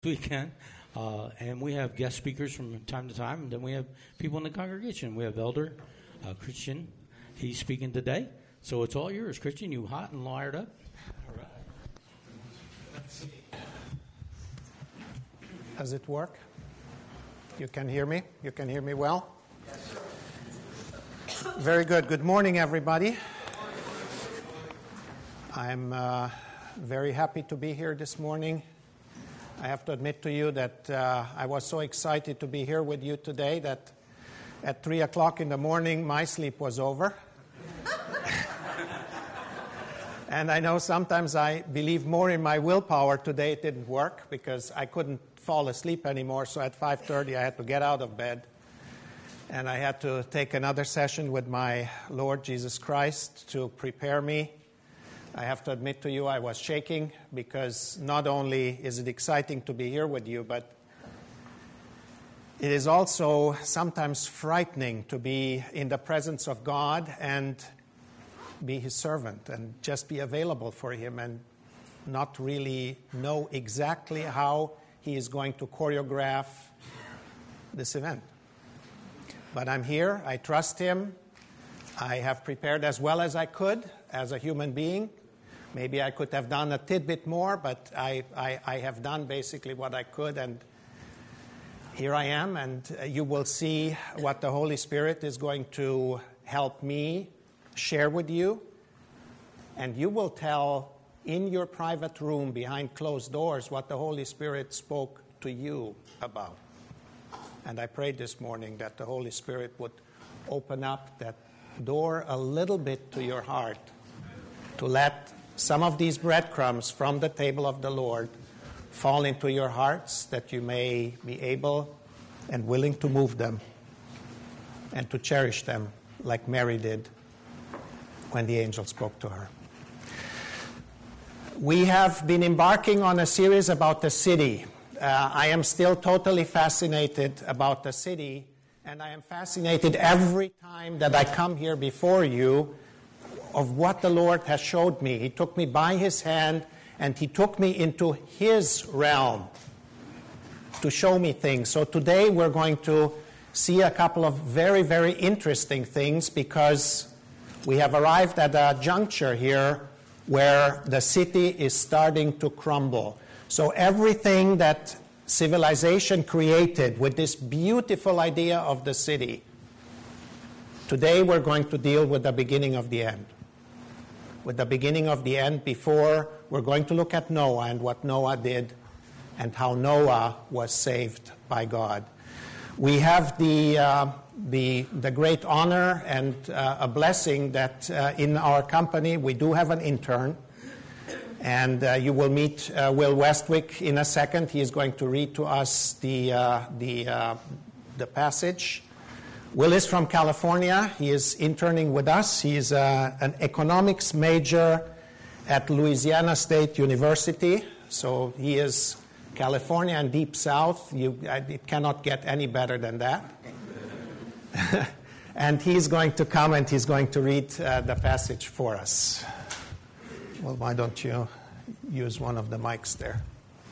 weekend, and we have guest speakers from time to time, and then we have people in the congregation. We have Elder Christian. He's speaking today, so it's all yours, Christian. You hot and wired up? All right. Does it work? You can hear me? You can hear me well? Yes, sir. Very good. Good morning, everybody. I'm very happy to be here this morning. I have to admit to you that I was so excited to be here with you today that at 3 o'clock in the morning, my sleep was over. And I know sometimes I believe more in my willpower. Today it didn't work because I couldn't fall asleep anymore. So at 5:30 I had to get out of bed. And I had to take another session with my Lord Jesus Christ to prepare me. I have to admit to you I was shaking because not only is it exciting to be here with you, but it is also sometimes frightening to be in the presence of God and be His servant and just be available for Him and not really know exactly how He is going to choreograph this event. But I'm here. I trust Him. I have prepared as well as I could as a human being. Maybe I could have done a tidbit more, but I have done basically what I could, and here I am, and you will see what the Holy Spirit is going to help me share with you, and you will tell in your private room behind closed doors what the Holy Spirit spoke to you about. And I prayed this morning that the Holy Spirit would open up that door a little bit to your heart to let some of these breadcrumbs from the table of the Lord fall into your hearts, that you may be able and willing to move them and to cherish them like Mary did when the angel spoke to her. We have been embarking on a series about the city. I am still totally fascinated about the city, and I am fascinated every time that I come here before you of what the Lord has showed me. He took me by His hand and He took me into His realm to show me things. So today we're going to see a couple of very, very interesting things because we have arrived at a juncture here where the city is starting to crumble. So everything that civilization created with this beautiful idea of the city, today we're going to deal with the beginning of the end. With the beginning of the end, before we're going to look at Noah and what Noah did and how Noah was saved by God. We have the great honor and a blessing that in our company we do have an intern, and you will meet Will Westwick in a second. He is going to read to us the passage. Will is from California. He is interning with us. He is an economics major at Louisiana State University. So he is California and Deep South. It cannot get any better than that. And he's going to come and he's going to read the passage for us. Well, why don't you use one of the mics there?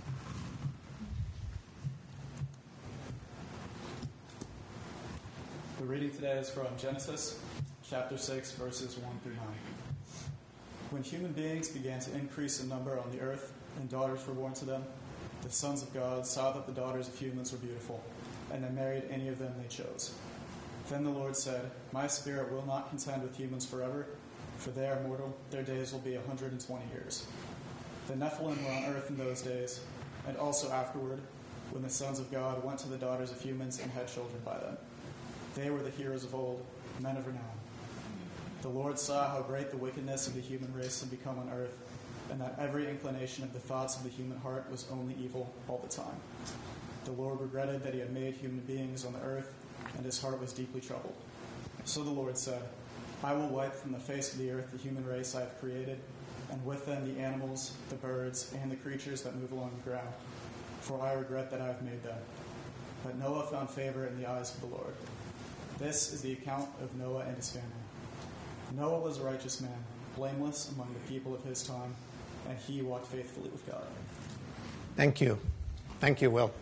The reading today is from Genesis, chapter 6, verses 1 through 9. When human beings began to increase in number on the earth, and daughters were born to them, the sons of God saw that the daughters of humans were beautiful, and they married any of them they chose. Then the Lord said, "My spirit will not contend with humans forever, for they are mortal, their days will be 120 years. The Nephilim were on earth in those days, and also afterward, when the sons of God went to the daughters of humans and had children by them. They were the heroes of old, men of renown. The Lord saw how great the wickedness of the human race had become on earth, and that every inclination of the thoughts of the human heart was only evil all the time. The Lord regretted that He had made human beings on the earth, and His heart was deeply troubled. So the Lord said, I will wipe from the face of the earth the human race I have created, and with them the animals, the birds, and the creatures that move along the ground, for I regret that I have made them. But Noah found favor in the eyes of the Lord." This is the account of Noah and his family. Noah was a righteous man, blameless among the people of his time, and he walked faithfully with God. Thank you. Thank you, Will.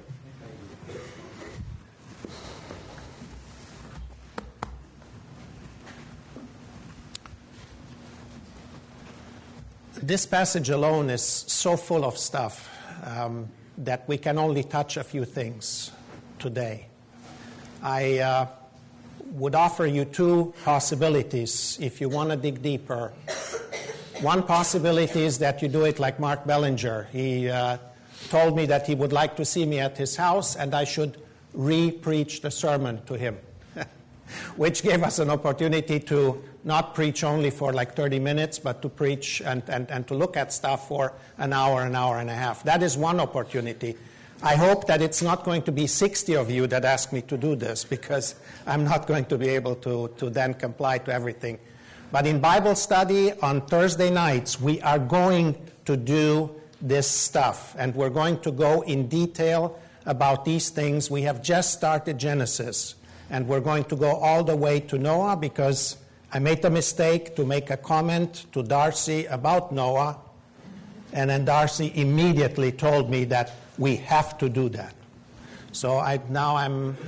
This passage alone is so full of stuff that we can only touch a few things today. I would offer you two possibilities if you want to dig deeper. One possibility is that you do it like Mark Bellinger. He told me that he would like to see me at his house and I should re-preach the sermon to him, which gave us an opportunity to not preach only for like 30 minutes, but to preach and to look at stuff for an hour and a half. That is one opportunity. I hope that it's not going to be 60 of you that ask me to do this, because I'm not going to be able to then comply to everything. But in Bible study on Thursday nights, we are going to do this stuff, and we're going to go in detail about these things. We have just started Genesis, and we're going to go all the way to Noah, because I made the mistake to make a comment to Darcy about Noah, and then Darcy immediately told me that we have to do that. So now I'm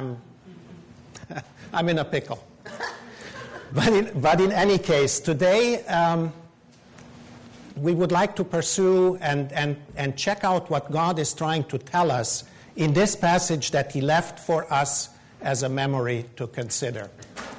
I'm in a pickle. But in any case, today we would like to pursue and check out what God is trying to tell us in this passage that He left for us as a memory to consider.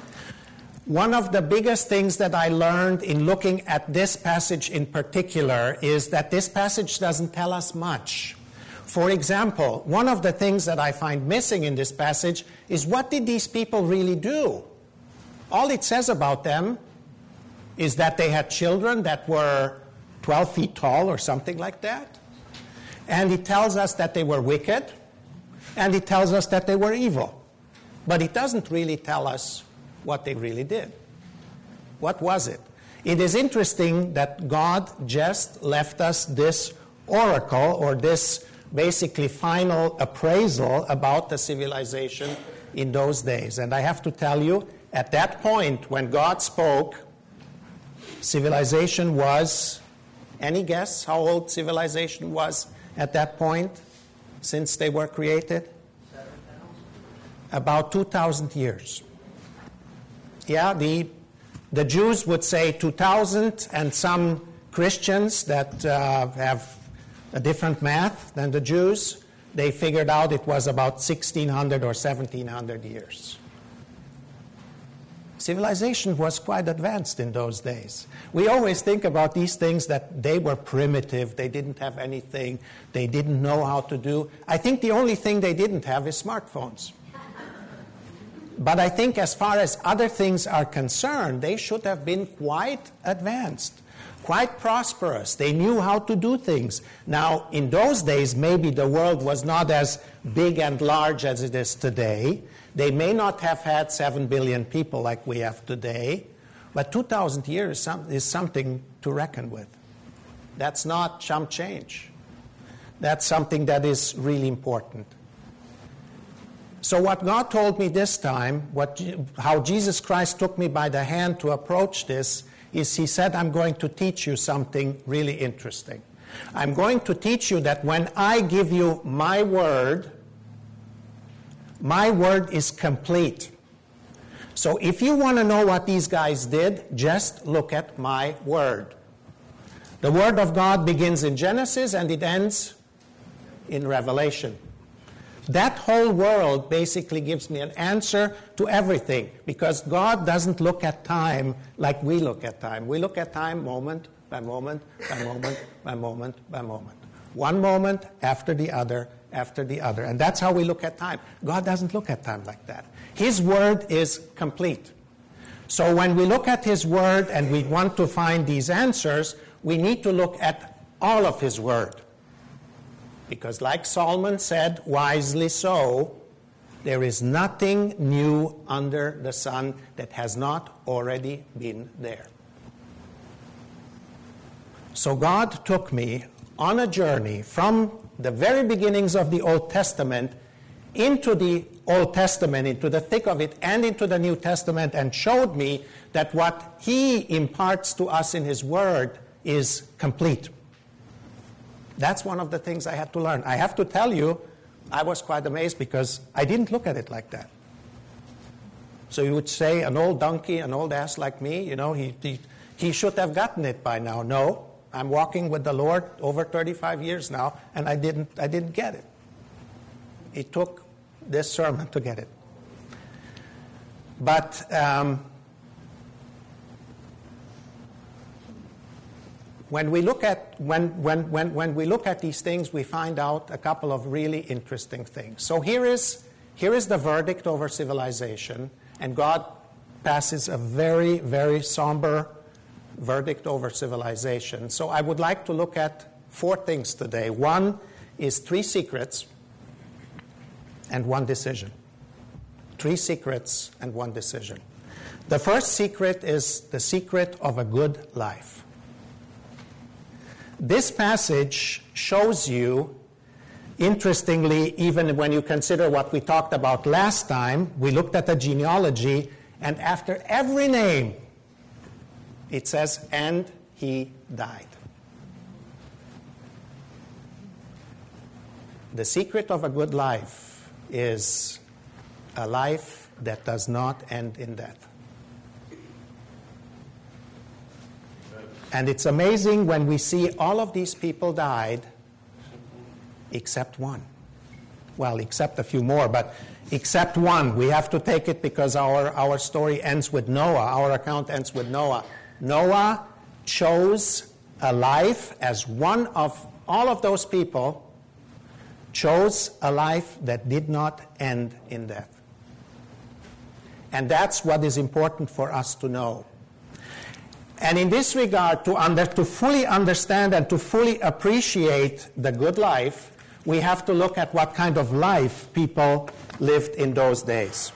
One of the biggest things that I learned in looking at this passage in particular is that this passage doesn't tell us much. For example, one of the things that I find missing in this passage is, what did these people really do? All it says about them is that they had children that were 12 feet tall or something like that. And it tells us that they were wicked. And it tells us that they were evil. But it doesn't really tell us what they really did. What was it? It is interesting that God just left us this oracle, or this basically final appraisal about the civilization in those days. And I have to tell you, at that point when God spoke, civilization was, any guess how old civilization was at that point since they were created? 7,000. About 2,000 years. Yeah, the Jews would say 2,000, and some Christians that have a different math than the Jews, they figured out it was about 1,600 or 1,700 years. Civilization was quite advanced in those days. We always think about these things that they were primitive, they didn't have anything, they didn't know how to do. I think the only thing they didn't have is smartphones. But I think as far as other things are concerned, they should have been quite advanced, quite prosperous. They knew how to do things. Now, in those days, maybe the world was not as big and large as it is today. They may not have had 7 billion people like we have today, but 2,000 years is something to reckon with. That's not chump change. That's something that is really important. So what God told me this time, how Jesus Christ took me by the hand to approach this, is He said, I'm going to teach you something really interesting. I'm going to teach you that when I give you my word is complete. So if you want to know what these guys did, just look at my word. The word of God begins in Genesis and it ends in Revelation. That whole world basically gives me an answer to everything, because God doesn't look at time like we look at time. We look at time moment by moment by moment by moment by moment. One moment after the other after the other. And that's how we look at time. God doesn't look at time like that. His word is complete. So when we look at His word and we want to find these answers, we need to look at all of His word. Because like Solomon said, wisely so, there is nothing new under the sun that has not already been there. So God took me on a journey from the very beginnings of the Old Testament into the Old Testament, into the thick of it, and into the New Testament, and showed me that what He imparts to us in His Word is complete. That's one of the things I had to learn. I have to tell you, I was quite amazed because I didn't look at it like that. So you would say, an old donkey, an old ass like me, he should have gotten it by now. No, I'm walking with the Lord over 35 years now, and I didn't get it. It took this sermon to get it. But when we look at these things, we find out a couple of really interesting things. So here is the verdict over civilization, and God passes a very, very somber verdict over civilization. So I would like to look at 4 things today. One is 3 secrets and 1 decision. 3 secrets and 1 decision. The first secret is the secret of a good life. This passage shows you, interestingly, even when you consider what we talked about last time, we looked at the genealogy, and after every name, it says, and he died. The secret of a good life is a life that does not end in death. And it's amazing when we see all of these people died, except one. Well, except a few more, but except one. We have to take it because our story ends with Noah. Our account ends with Noah. Noah chose a life as one of all of those people, chose a life that did not end in death. And that's what is important for us to know. And in this regard, to fully understand and to fully appreciate the good life, we have to look at what kind of life people lived in those days.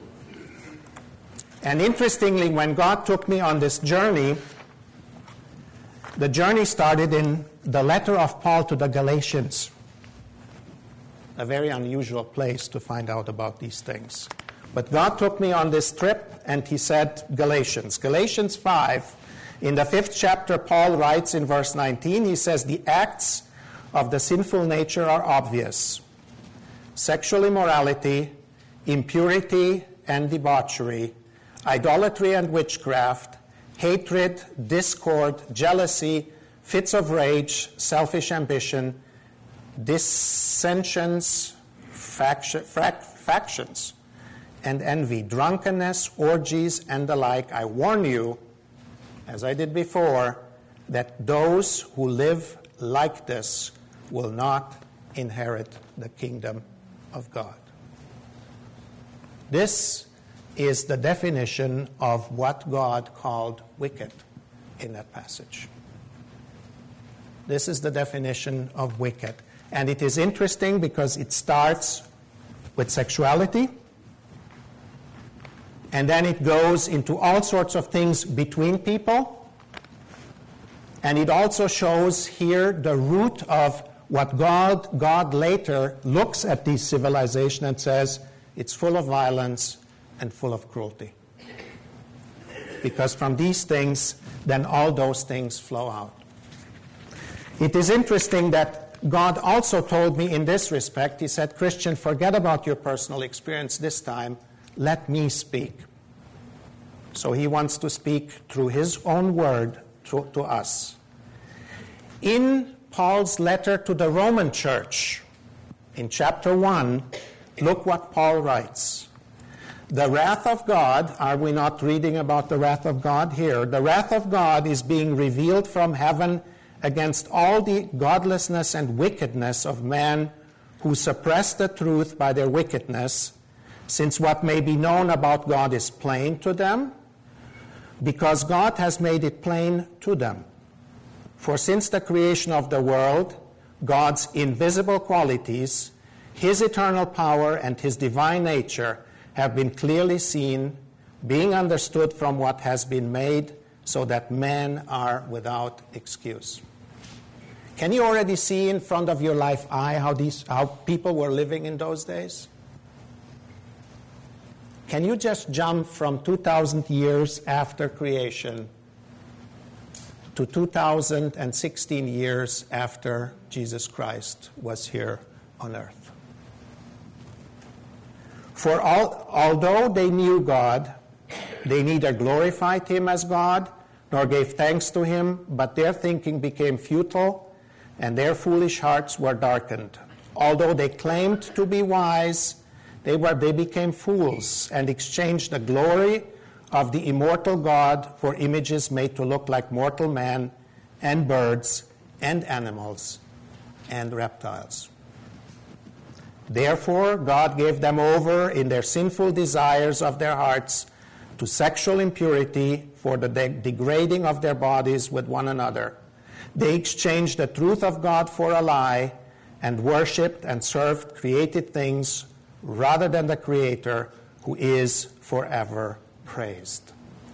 And interestingly, when God took me on this journey, the journey started in the letter of Paul to the Galatians. A very unusual place to find out about these things. But God took me on this trip, and he said, Galatians 5, in the 5th chapter, Paul writes in verse 19, he says, the acts of the sinful nature are obvious. Sexual immorality, impurity and debauchery, idolatry and witchcraft, hatred, discord, jealousy, fits of rage, selfish ambition, dissensions, factions, and envy, drunkenness, orgies, and the like. I warn you, as I did before, that those who live like this will not inherit the kingdom of God. This is the definition of what God called wicked in that passage. This is the definition of wicked. And it is interesting because it starts with sexuality, and then it goes into all sorts of things between people. And it also shows here the root of what God later looks at this civilization and says, it's full of violence and full of cruelty. Because from these things, then all those things flow out. It is interesting that God also told me in this respect, he said, Christian, forget about your personal experience this time. Let me speak. So he wants to speak through his own word to us. In Paul's letter to the Roman church, in chapter 1, look what Paul writes. The wrath of God, are we not reading about the wrath of God here? The wrath of God is being revealed from heaven against all the godlessness and wickedness of men who suppress the truth by their wickedness, since what may be known about God is plain to them, because God has made it plain to them. For since the creation of the world, God's invisible qualities, his eternal power and his divine nature have been clearly seen, being understood from what has been made, so that men are without excuse. Can you already see in front of your life eye how people were living in those days? Can you just jump from 2,000 years after creation to 2016 years after Jesus Christ was here on earth. For although they knew God, they neither glorified him as God nor gave thanks to him, but their thinking became futile and their foolish hearts were darkened. Although they claimed to be wise, they became fools and exchanged the glory of the immortal God for images made to look like mortal man and birds and animals and reptiles. Therefore, God gave them over in their sinful desires of their hearts to sexual impurity for the degrading of their bodies with one another. They exchanged the truth of God for a lie and worshipped and served created things rather than the Creator, who is forever praised.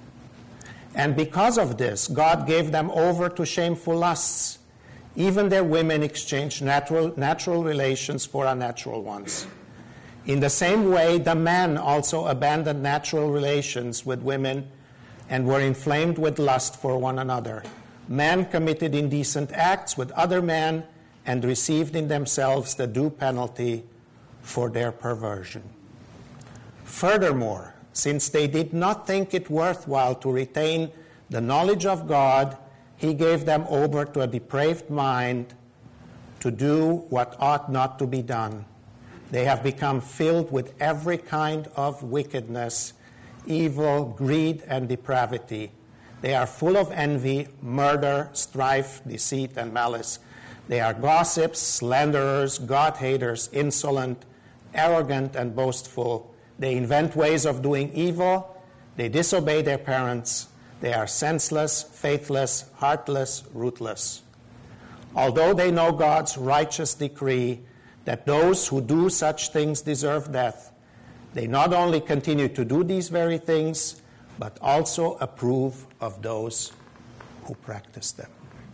And because of this, God gave them over to shameful lusts. Even their women exchanged natural relations for unnatural ones. In the same way, the men also abandoned natural relations with women and were inflamed with lust for one another. Men committed indecent acts with other men and received in themselves the due penalty for their perversion. Furthermore, since they did not think it worthwhile to retain the knowledge of God, he gave them over to a depraved mind to do what ought not to be done. They have become filled with every kind of wickedness, evil, greed, and depravity. They are full of envy, murder, strife, deceit, and malice. They are gossips, slanderers, God-haters, insolent, arrogant, and boastful. They invent ways of doing evil. They disobey their parents. They are senseless, faithless, heartless, ruthless. Although they know God's righteous decree that those who do such things deserve death, they not only continue to do these very things, but also approve of those who practice them.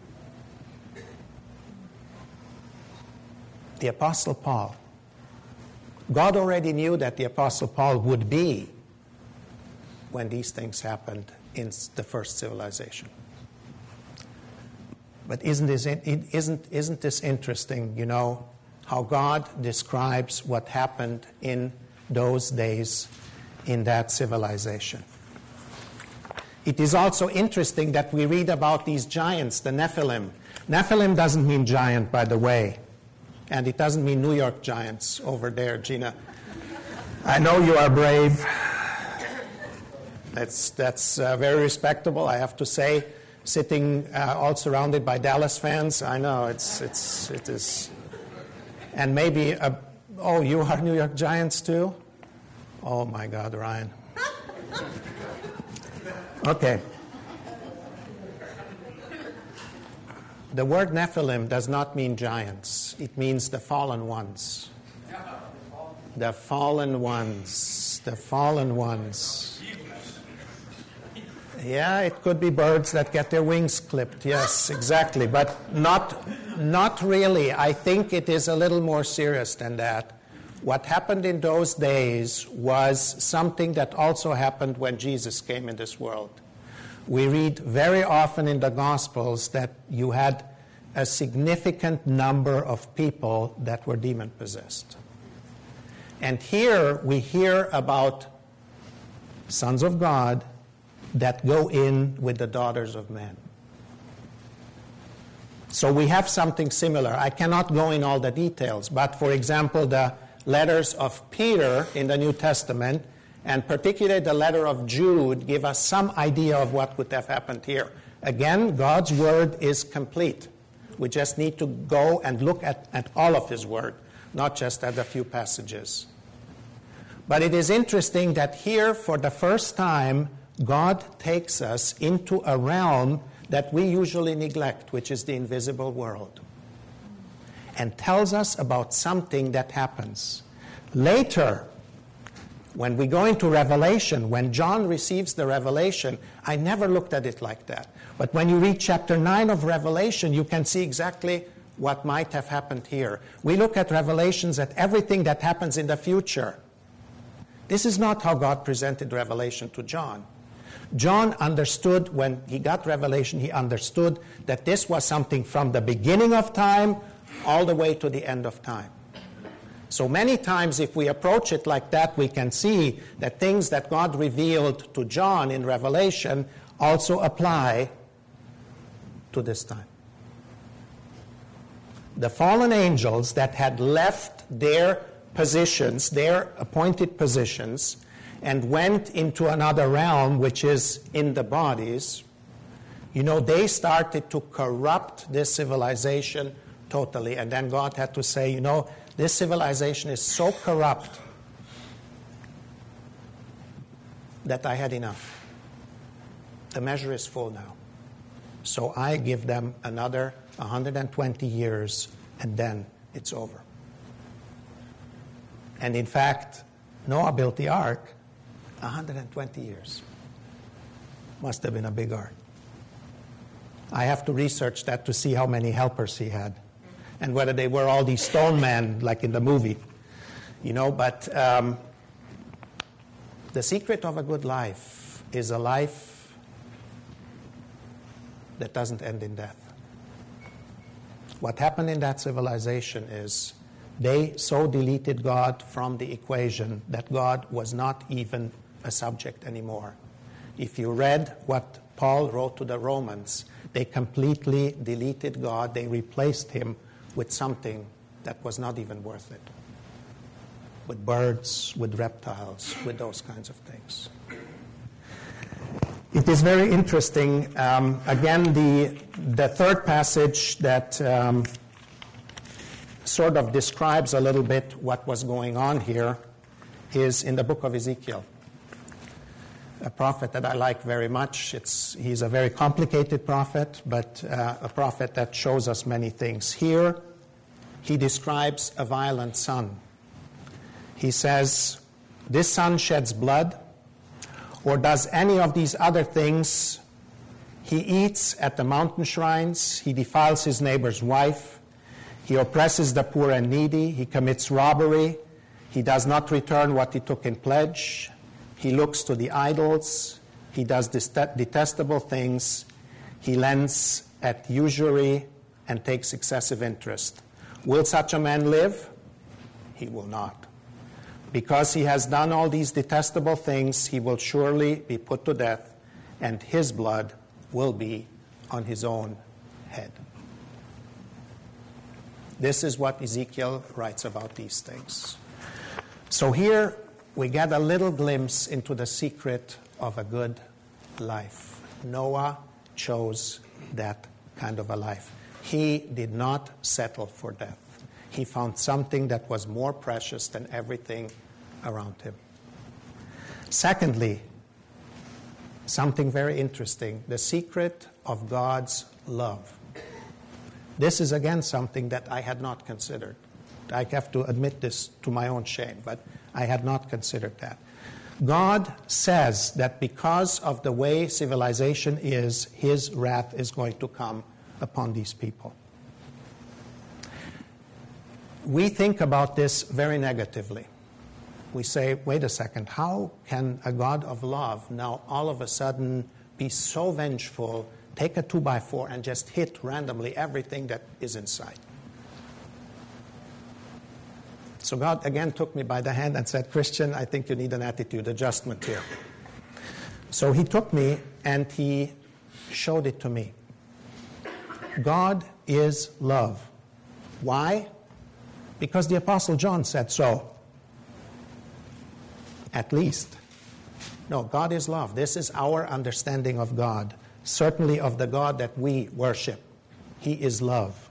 The Apostle Paul. God already knew that the Apostle Paul would be when these things happened in the first civilization. But isn't this interesting, you know, how God describes what happened in those days in that civilization. It is also interesting that we read about these giants, the Nephilim. Nephilim doesn't mean giant, by the way. And it doesn't mean New York Giants over there, Gina. I know you are brave. That's very respectable, I have to say. Sitting all surrounded by Dallas fans, I know it is. And maybe, you are New York Giants too? Oh my God, Ryan. Okay. The word Nephilim does not mean giants. It means the fallen ones. The fallen ones. The fallen ones. Yeah, it could be birds that get their wings clipped. Yes, exactly. But not really. I think it is a little more serious than that. What happened in those days was something that also happened when Jesus came in this world. We read very often in the Gospels that you had a significant number of people that were demon-possessed. And here we hear about sons of God that go in with the daughters of men. So we have something similar. I cannot go in all the details, but for example, the letters of Peter in the New Testament, and particularly the letter of Jude, give us some idea of what would have happened here. Again, God's word is complete. We just need to go and look at all of his word, not just at a few passages. But it is interesting that here, for the first time, God takes us into a realm that we usually neglect, which is the invisible world, and tells us about something that happens. Later, when we go into Revelation, when John receives the revelation, I never looked at it like that. But when you read chapter 9 of Revelation, you can see exactly what might have happened here. We look at Revelations at everything that happens in the future. This is not how God presented Revelation to John. John understood, when he got revelation, he understood that this was something from the beginning of time all the way to the end of time. So many times if we approach it like that, we can see that things that God revealed to John in Revelation also apply to this time. The fallen angels that had left their positions, their appointed positions, and went into another realm, which is in the bodies, they started to corrupt this civilization totally. And then God had to say, this civilization is so corrupt that I had enough. The measure is full now. So I give them another 120 years, and then it's over. And in fact, Noah built the ark 120 years. Must have been a big ark. I have to research that to see how many helpers he had, and whether they were all these stone men like in the movie. But the secret of a good life is a life that doesn't end in death. What happened in that civilization is they so deleted God from the equation that God was not even a subject anymore. If you read what Paul wrote to the Romans, they completely deleted God. They replaced him with something that was not even worth it. With birds, with reptiles, with those kinds of things. It is very interesting. Again, the third passage that sort of describes a little bit what was going on here is in the book of Ezekiel. A prophet that I like very much. He's a very complicated prophet, but a prophet that shows us many things. Here, he describes a violent son. He says, this son sheds blood, or does any of these other things. He eats at the mountain shrines. He defiles his neighbor's wife. He oppresses the poor and needy. He commits robbery. He does not return what he took in pledge. He looks to the idols. He does detestable things. He lends at usury and takes excessive interest. Will such a man live? He will not. Because he has done all these detestable things, he will surely be put to death, and his blood will be on his own head. This is what Ezekiel writes about these things. So here we get a little glimpse into the secret of a good life. Noah chose that kind of a life. He did not settle for death. He found something that was more precious than everything around him. Secondly, something very interesting, the secret of God's love. This is again something that I had not considered. I have to admit this to my own shame, but I had not considered that. God says that because of the way civilization is, his wrath is going to come upon these people. We think about this very negatively. We say, wait a second, how can a God of love now all of a sudden be so vengeful, take a 2x4 and just hit randomly everything that is inside? So God again took me by the hand and said, Christian, I think you need an attitude adjustment here. So he took me and he showed it to me. God is love. Why? Because the Apostle John said so. At least. No, God is love. This is our understanding of God. Certainly of the God that we worship. He is love.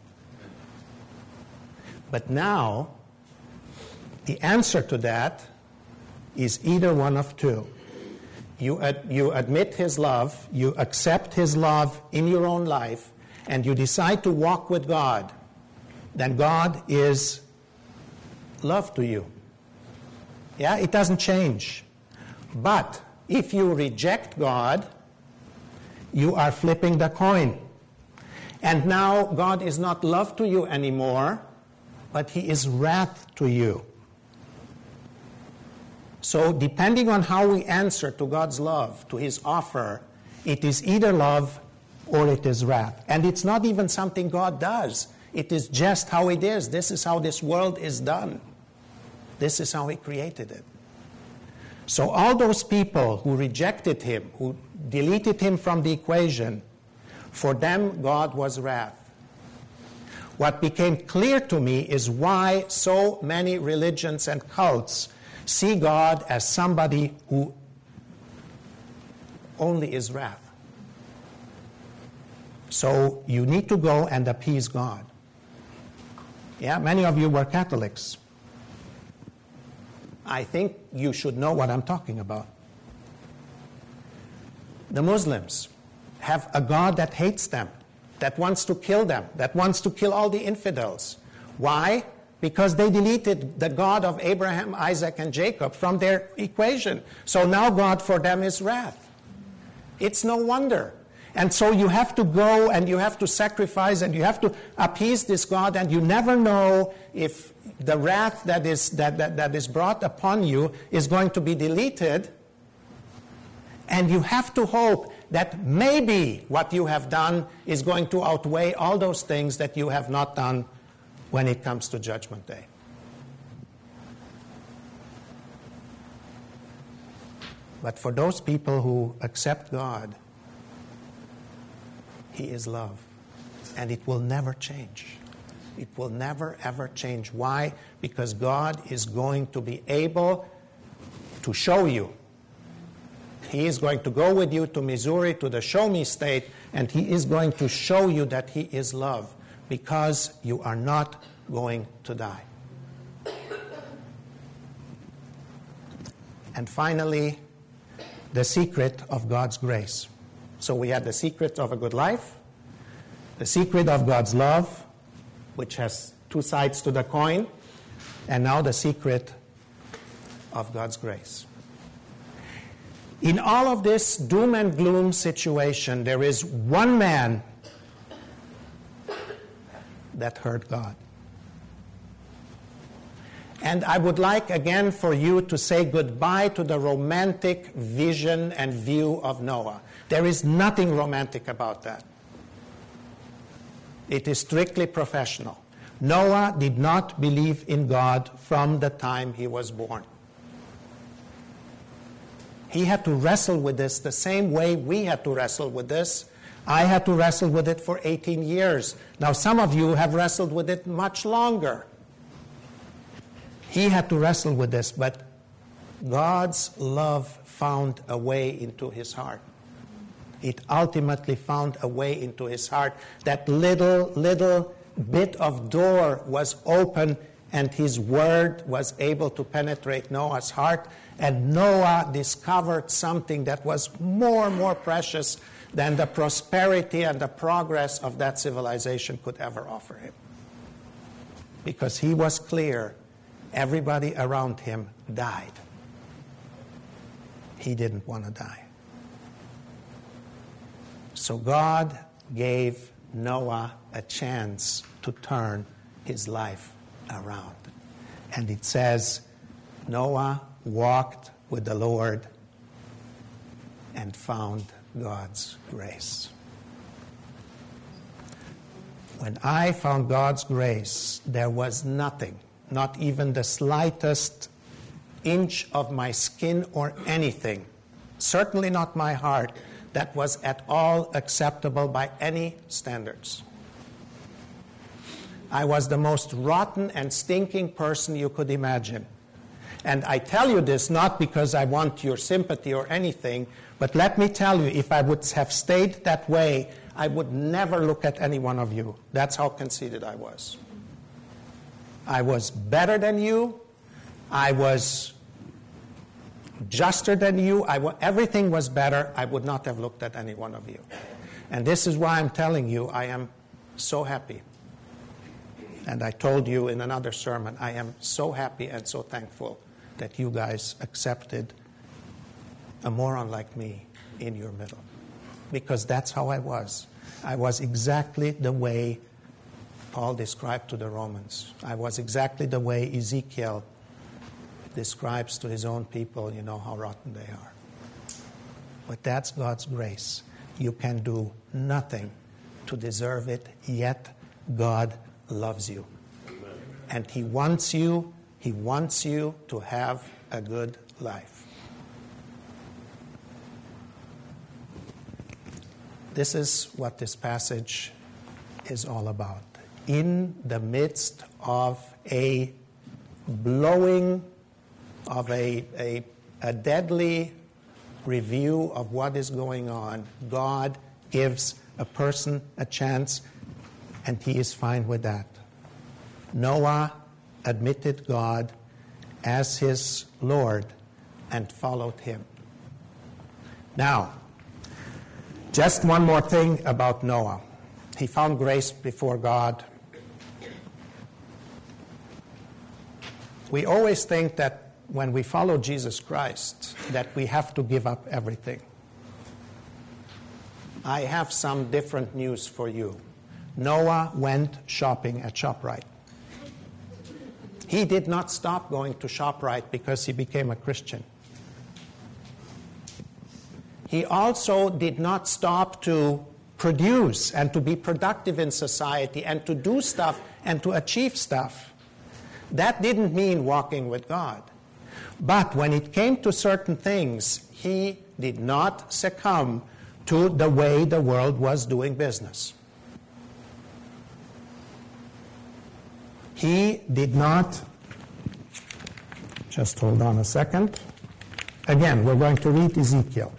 But now, the answer to that is either one of two. You admit his love, you accept his love in your own life, and you decide to walk with God, then God is love to you. Yeah, it doesn't change. But if you reject God, you are flipping the coin. And now God is not love to you anymore, but he is wrath to you. So depending on how we answer to God's love, to his offer, it is either love or it is wrath. And it's not even something God does. It is just how it is. This is how this world is done. This is how he created it. So all those people who rejected him, who deleted him from the equation, for them God was wrath. What became clear to me is why so many religions and cults see God as somebody who only is wrath. So you need to go and appease God. Yeah, many of you were Catholics. I think you should know what I'm talking about. The Muslims have a God that hates them, that wants to kill them, that wants to kill all the infidels. Why? Because they deleted the God of Abraham, Isaac, and Jacob from their equation. So now God for them is wrath. It's no wonder. And so you have to go and you have to sacrifice and you have to appease this God, and you never know if the wrath that is brought upon you is going to be deleted. And you have to hope that maybe what you have done is going to outweigh all those things that you have not done when it comes to Judgment Day. But for those people who accept God, he is love. And it will never change. It will never, ever change. Why? Because God is going to be able to show you. He is going to go with you to Missouri, to the Show Me State, and he is going to show you that he is love, because you are not going to die. And finally, the secret of God's grace. So we had the secret of a good life, the secret of God's love, which has two sides to the coin, and now the secret of God's grace. In all of this doom and gloom situation, there is one man that heard God. And I would like again for you to say goodbye to the romantic vision and view of Noah. There is nothing romantic about that. It is strictly professional. Noah did not believe in God from the time he was born. He had to wrestle with this the same way we had to wrestle with this. I had to wrestle with it for 18 years. Now, some of you have wrestled with it much longer. He had to wrestle with this, but God's love found a way into his heart. It ultimately found a way into his heart. That little bit of door was open, and his word was able to penetrate Noah's heart. And Noah discovered something that was more precious than the prosperity and the progress of that civilization could ever offer him. Because he was clear, everybody around him died. He didn't want to die. So God gave Noah a chance to turn his life around. And it says, Noah walked with the Lord and found God's grace. When I found God's grace, there was nothing, not even the slightest inch of my skin or anything, certainly not my heart, that was at all acceptable by any standards. I was the most rotten and stinking person you could imagine. And I tell you this not because I want your sympathy or anything, but let me tell you, if I would have stayed that way, I would never look at any one of you. That's how conceited I was. I was better than you. I was juster than you. Everything was better. I would not have looked at any one of you. And this is why I'm telling you, I am so happy. And I told you in another sermon, I am so happy and so thankful that you guys accepted a moron like me in your middle. Because that's how I was. I was exactly the way Paul described to the Romans. I was exactly the way Ezekiel describes to his own people, you know how rotten they are. But that's God's grace. You can do nothing to deserve it, yet God loves you. And He wants you to have a good life. This is what this passage is all about. In the midst of a blowing, of a deadly review of what is going on, God gives a person a chance, and He is fine with that. Noah admitted God as his Lord and followed Him. Now, just one more thing about Noah. He found grace before God. We always think that when we follow Jesus Christ, that we have to give up everything. I have some different news for you. Noah went shopping at ShopRite. He did not stop going to ShopRite because he became a Christian. He also did not stop to produce and to be productive in society and to do stuff and to achieve stuff. That didn't mean walking with God. But when it came to certain things, he did not succumb to the way the world was doing business. He did not, just hold on a second. Again, we're going to read Ezekiel.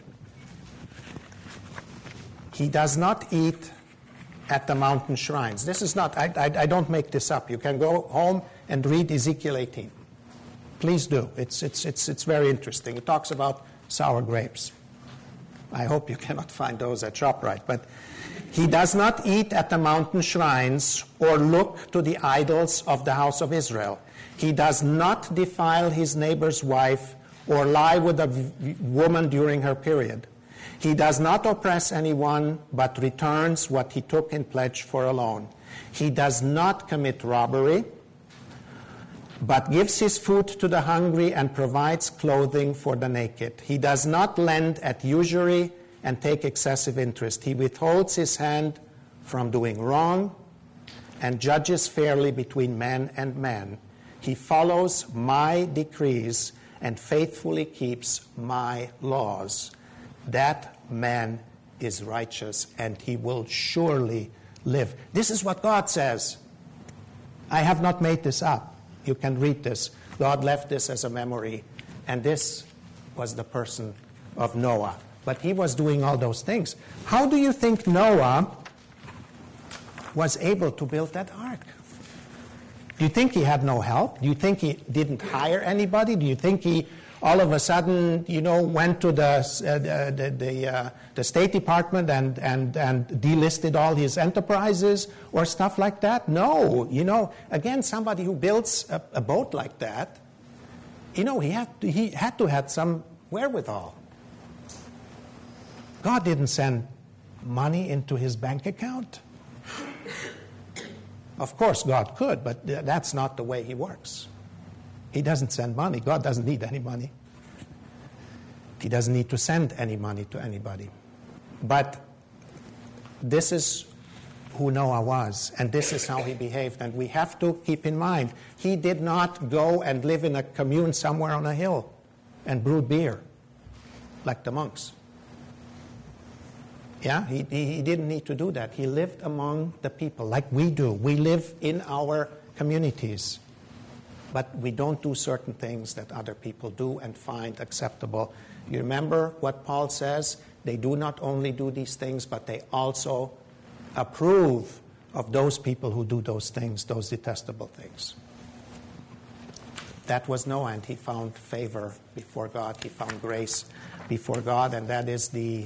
He does not eat at the mountain shrines. This is not, I don't make this up. You can go home and read Ezekiel 18. Please do. It's very interesting. It talks about sour grapes. I hope you cannot find those at ShopRite. But he does not eat at the mountain shrines or look to the idols of the house of Israel. He does not defile his neighbor's wife or lie with a woman during her period. He does not oppress anyone, but returns what he took in pledge for a loan. He does not commit robbery, but gives his food to the hungry and provides clothing for the naked. He does not lend at usury and take excessive interest. He withholds his hand from doing wrong and judges fairly between man and man. He follows my decrees and faithfully keeps my laws. That man is righteous, and he will surely live. This is what God says. I have not made this up. You can read this. God left this as a memory, and this was the person of Noah. But he was doing all those things. How do you think Noah was able to build that ark? Do you think he had no help? Do you think he didn't hire anybody? Do you think he all of a sudden, went to the State Department and delisted all his enterprises or stuff like that? No. Again, somebody who builds a boat like that, he had to have some wherewithal. God didn't send money into his bank account. Of course, God could, but that's not the way He works. He doesn't send money. God doesn't need any money. He doesn't need to send any money to anybody. But this is who Noah was, and this is how he behaved. And we have to keep in mind, he did not go and live in a commune somewhere on a hill and brew beer like the monks. Yeah, he didn't need to do that. He lived among the people like we do. We live in our communities. But we don't do certain things that other people do and find acceptable. You remember what Paul says? They do not only do these things, but they also approve of those people who do those things, those detestable things. That was Noah, and he found favor before God. He found grace before God, and that is the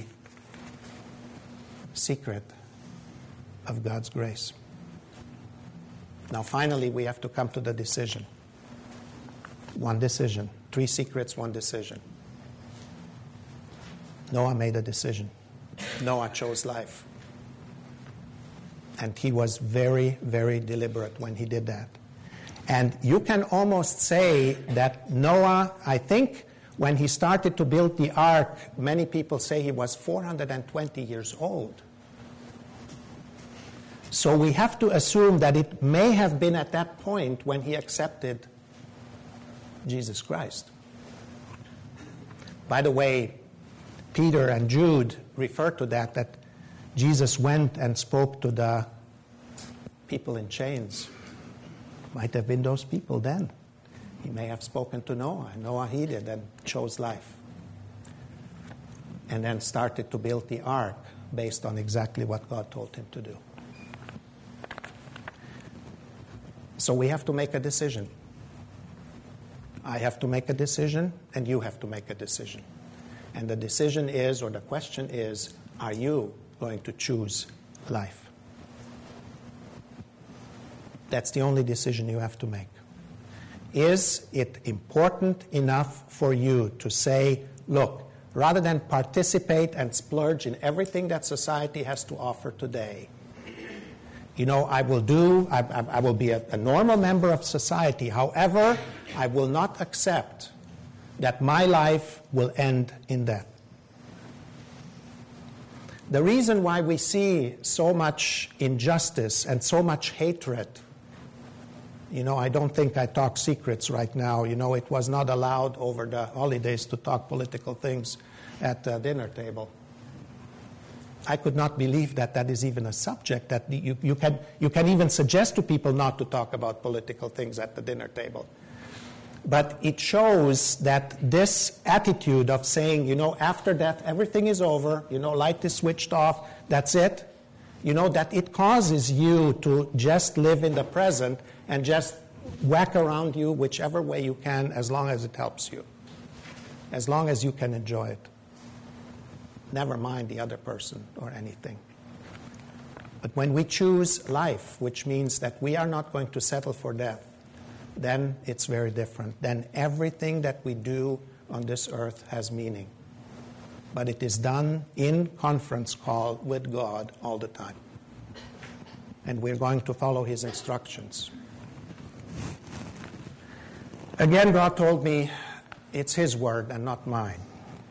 secret of God's grace. Now, finally, we have to come to the decision. One decision. 3 secrets, 1 decision. Noah made a decision. Noah chose life. And he was very, very deliberate when he did that. And you can almost say that Noah, I think, when he started to build the ark, many people say he was 420 years old. So we have to assume that it may have been at that point when he accepted Jesus Christ. By the way, Peter and Jude refer to that Jesus went and spoke to the people in chains. Might have been those people then. He may have spoken to Noah. Noah heeded and chose life. And then started to build the ark based on exactly what God told him to do. So we have to make a decision. I have to make a decision, and you have to make a decision. And the decision is, or the question is, are you going to choose life? That's the only decision you have to make. Is it important enough for you to say, look, rather than participate and splurge in everything that society has to offer today, I will be a normal member of society. However, I will not accept that my life will end in death. The reason why we see so much injustice and so much hatred, I don't think I talk secrets right now. It was not allowed over the holidays to talk political things at the dinner table. I could not believe that is even a subject, that you can even suggest to people not to talk about political things at the dinner table. But it shows that this attitude of saying, after death, everything is over, light is switched off, that's it, that it causes you to just live in the present and just whack around you whichever way you can, as long as it helps you, as long as you can enjoy it. Never mind the other person or anything. But when we choose life, which means that we are not going to settle for death, then it's very different. Then everything that we do on this earth has meaning. But it is done in conference call with God all the time. And we're going to follow His instructions. Again, God told me it's His word and not mine.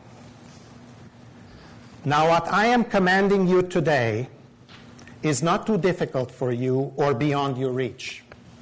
Now, what I am commanding you today is not too difficult for you or beyond your reach.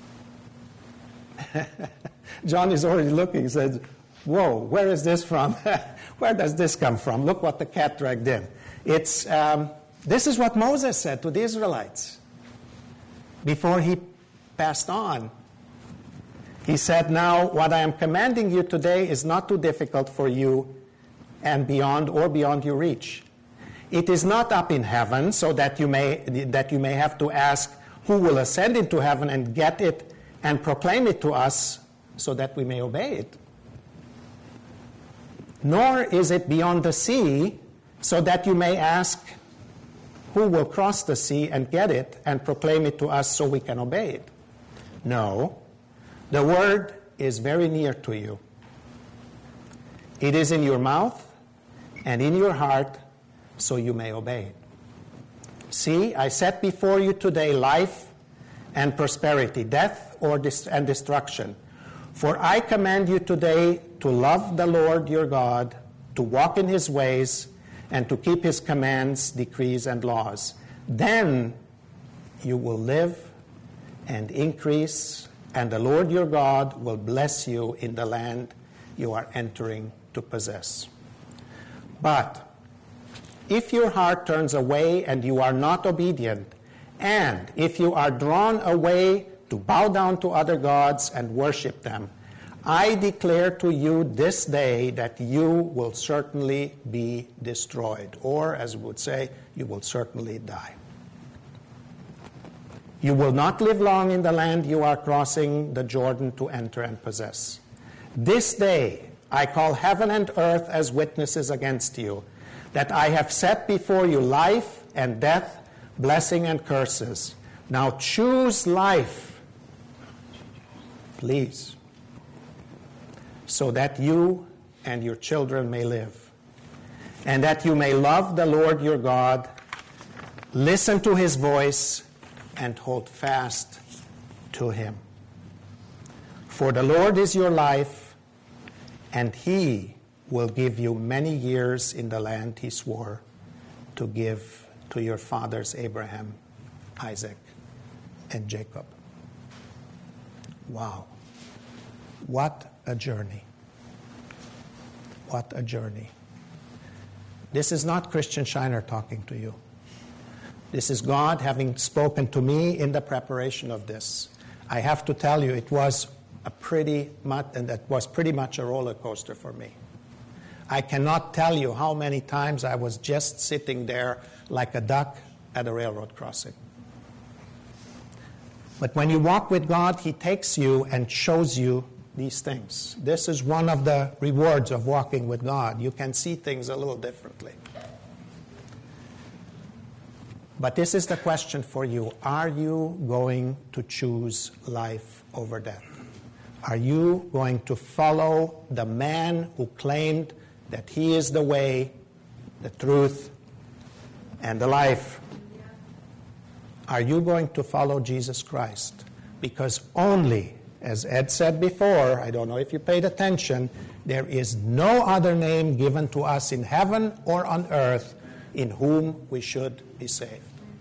John is already looking and says, whoa, where is this from? Where does this come from? Look what the cat dragged in. This is what Moses said to the Israelites before he passed on. He said, now, what I am commanding you today is not too difficult for you and beyond your reach. It is not up in heaven, so that you may have to ask who will ascend into heaven and get it and proclaim it to us so that we may obey it. Nor is it beyond the sea, so that you may ask who will cross the sea and get it and proclaim it to us so we can obey it. No, the word is very near to you. It is in your mouth and in your heart, so you may obey it. See, I set before you today life and prosperity, death and destruction. For I command you today to love the Lord your God, to walk in His ways, and to keep His commands, decrees, and laws. Then you will live and increase, and the Lord your God will bless you in the land you are entering to possess. But if your heart turns away and you are not obedient, and if you are drawn away to bow down to other gods and worship them, I declare to you this day that you will certainly be destroyed. Or, as we would say, you will certainly die. You will not live long in the land you are crossing the Jordan to enter and possess. This day I call heaven and earth as witnesses against you, that I have set before you life and death, blessing and curses. Now choose life, please, so that you and your children may live, and that you may love the Lord your God, listen to His voice, and hold fast to Him. For the Lord is your life, and he will give you many years in the land he swore to give to your fathers Abraham, Isaac, and Jacob. Wow. What a journey. What a journey. This is not Christian Shiner talking to you. This is God having spoken to me in the preparation of this. I have to tell you, it was pretty much a roller coaster for me. I cannot tell you how many times I was just sitting there like a duck at a railroad crossing. But when you walk with God, he takes you and shows you these things. This is one of the rewards of walking with God. You can see things a little differently. But this is the question for you. Are you going to choose life over death? Are you going to follow the man who claimed that he is the way, the truth, and the life? Are you going to follow Jesus Christ? Because only, as Ed said before, I don't know if you paid attention, there is no other name given to us in heaven or on earth in whom we should be saved.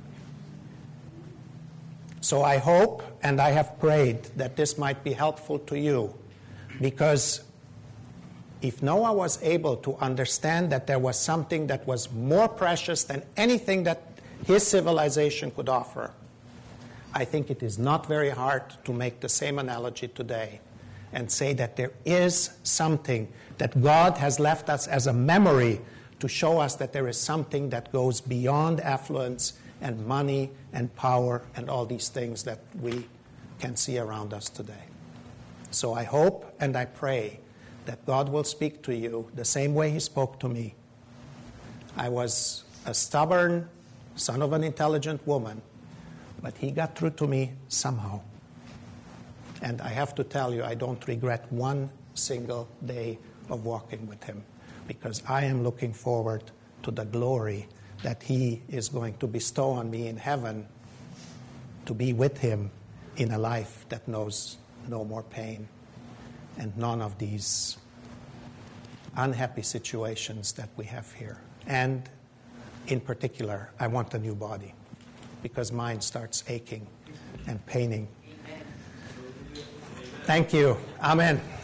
So I hope, and I have prayed, that this might be helpful to you, because if Noah was able to understand that there was something that was more precious than anything that his civilization could offer, I think it is not very hard to make the same analogy today and say that there is something that God has left us as a memory to show us that there is something that goes beyond affluence and money and power and all these things that we can see around us today. So I hope and I pray that God will speak to you the same way he spoke to me. I was a stubborn son of an intelligent woman, but he got through to me somehow. And I have to tell you, I don't regret one single day of walking with him, because I am looking forward to the glory that he is going to bestow on me in heaven, to be with him in a life that knows no more pain and none of these unhappy situations that we have here. And in particular, I want a new body, because mine starts aching and paining. Thank you. Amen.